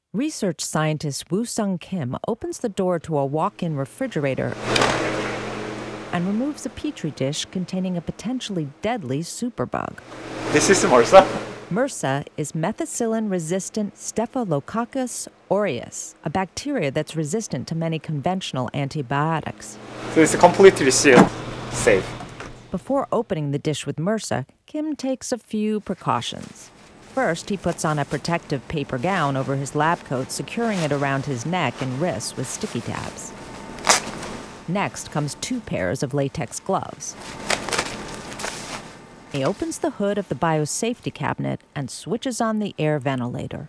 Research scientist Woo-Sung Kim opens the door to a walk-in refrigerator and removes a petri dish containing a potentially deadly superbug. This is MRSA. MRSA is methicillin-resistant Staphylococcus aureus, a bacteria that's resistant to many conventional antibiotics. So it's completely sealed, safe. Before opening the dish with MRSA, Kim takes a few precautions. First, he puts on a protective paper gown over his lab coat, securing it around his neck and wrists with sticky tabs. Next comes 2 pairs of latex gloves. He opens the hood of the biosafety cabinet and switches on the air ventilator.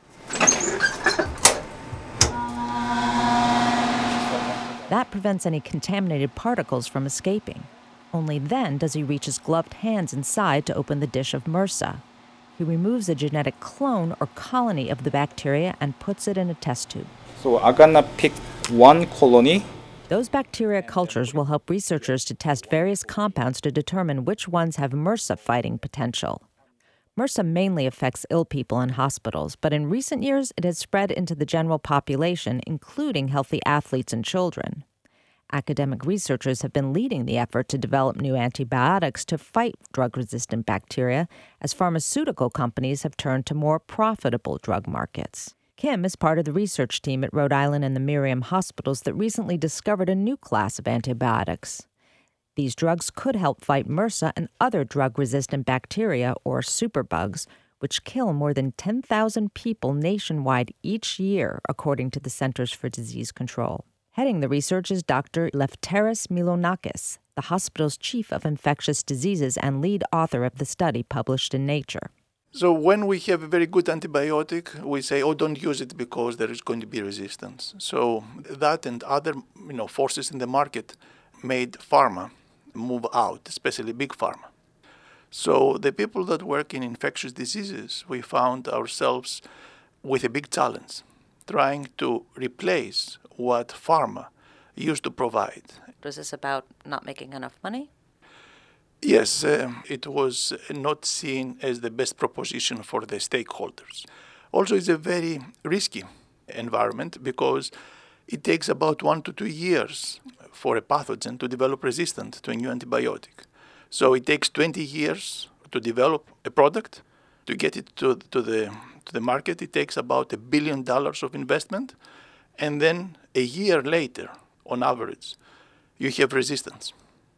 That prevents any contaminated particles from escaping. Only then does he reach his gloved hands inside to open the dish of MRSA. He removes a genetic clone or colony of the bacteria and puts it in a test tube. So I'm gonna pick one colony. Those bacteria cultures will help researchers to test various compounds to determine which ones have MRSA-fighting potential. MRSA mainly affects ill people in hospitals, but in recent years it has spread into the general population, including healthy athletes and children. Academic researchers have been leading the effort to develop new antibiotics to fight drug-resistant bacteria, as pharmaceutical companies have turned to more profitable drug markets. Kim is part of the research team at Rhode Island and the Miriam hospitals that recently discovered a new class of antibiotics. These drugs could help fight MRSA and other drug-resistant bacteria, or superbugs, which kill more than 10,000 people nationwide each year, according to the Centers for Disease Control. Heading the research is Dr. Lefteris Milonakis, the hospital's chief of infectious diseases and lead author of the study published in Nature. So when we have a very good antibiotic, we say, don't use it because there is going to be resistance. So that and other forces in the market made pharma move out, especially big pharma. So the people that work in infectious diseases, we found ourselves with a big challenge, trying to replace what pharma used to provide. Was this about not making enough money? Yes, it was not seen as the best proposition for the stakeholders. Also, it's a very risky environment because it takes about 1 to 2 years for a pathogen to develop resistance to a new antibiotic. So it takes 20 years to develop a product. To get it to the market, it takes about $1 billion of investment. And then a year later, on average, you have resistance.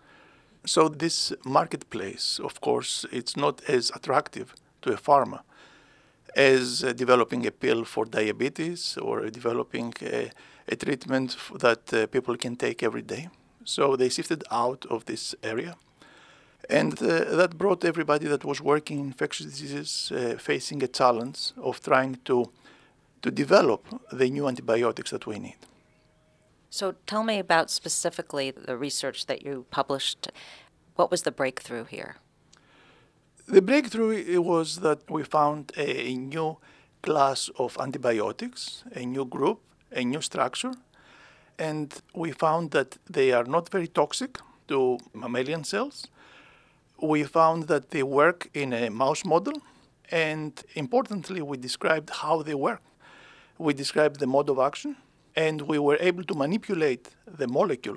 So this marketplace, of course, it's not as attractive to a pharma as developing a pill for diabetes or developing a treatment that people can take every day. So they shifted out of this area. And that brought everybody that was working in infectious diseases facing a challenge of trying to develop the new antibiotics that we need. So tell me about specifically the research that you published. What was the breakthrough here? The breakthrough was that we found a new class of antibiotics, a new group, a new structure, and we found that they are not very toxic to mammalian cells. We found that they work in a mouse model, and importantly, we described how they work. We described the mode of action, and we were able to manipulate the molecule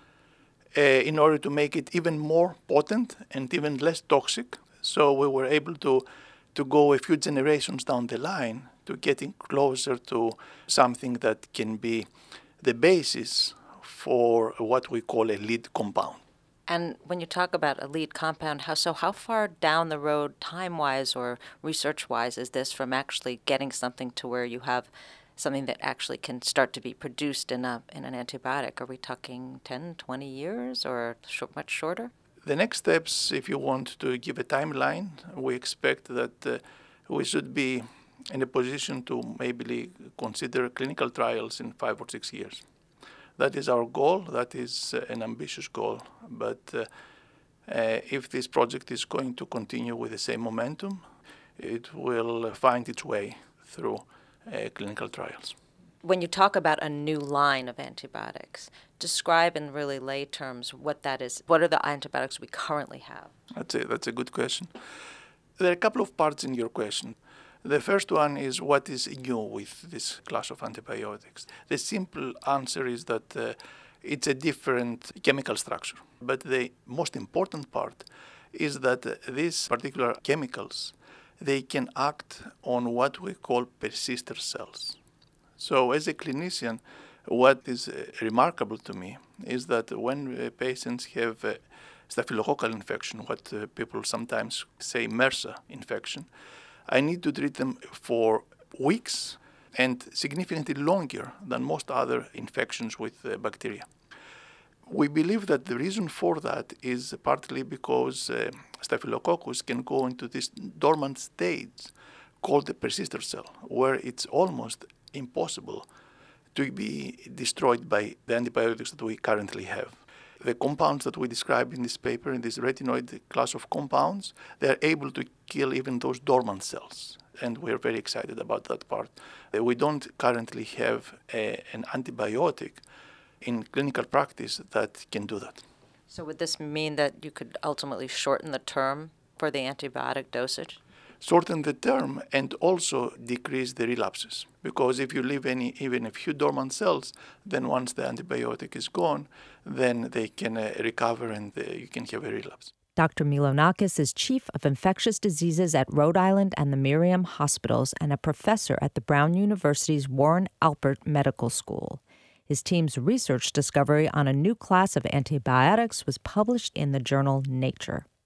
in order to make it even more potent and even less toxic. So we were able to go a few generations down the line to getting closer to something that can be the basis for what we call a lead compound. And when you talk about a lead compound, how far down the road, time-wise or research-wise, is this from actually getting something to where you have something that actually can start to be produced in an antibiotic? Are we talking 10, 20 years or much shorter? The next steps, if you want to give a timeline, we expect that we should be in a position to maybe consider clinical trials in 5 or 6 years. That is our goal. That is an ambitious goal. But if this project is going to continue with the same momentum, it will find its way through clinical trials. When you talk about a new line of antibiotics, describe in really lay terms what that is. What are the antibiotics we currently have? That's a good question. There are a couple of parts in your question. The first one is what is new with this class of antibiotics. The simple answer is that it's a different chemical structure. But the most important part is that these particular chemicals, they can act on what we call persister cells. So as a clinician, what is remarkable to me is that when patients have staphylococcal infection, what people sometimes say MRSA infection, I need to treat them for weeks and significantly longer than most other infections with bacteria. We believe that the reason for that is partly because Staphylococcus can go into this dormant stage called the persister cell, where it's almost impossible to be destroyed by the antibiotics that we currently have. The compounds that we describe in this paper, in this retinoid class of compounds, they are able to kill even those dormant cells. And we're very excited about that part. We don't currently have an antibiotic in clinical practice that can do that. So would this mean that you could ultimately shorten the term for the antibiotic dosage? Shorten the term and also decrease the relapses. Because if you leave even a few dormant cells, then once the antibiotic is gone, then they can recover and you can have a relapse. Dr. Milonakis is chief of infectious diseases at Rhode Island and the Miriam Hospitals and a professor at the Brown University's Warren Alpert Medical School. His team's research discovery on a new class of antibiotics was published in the journal Nature.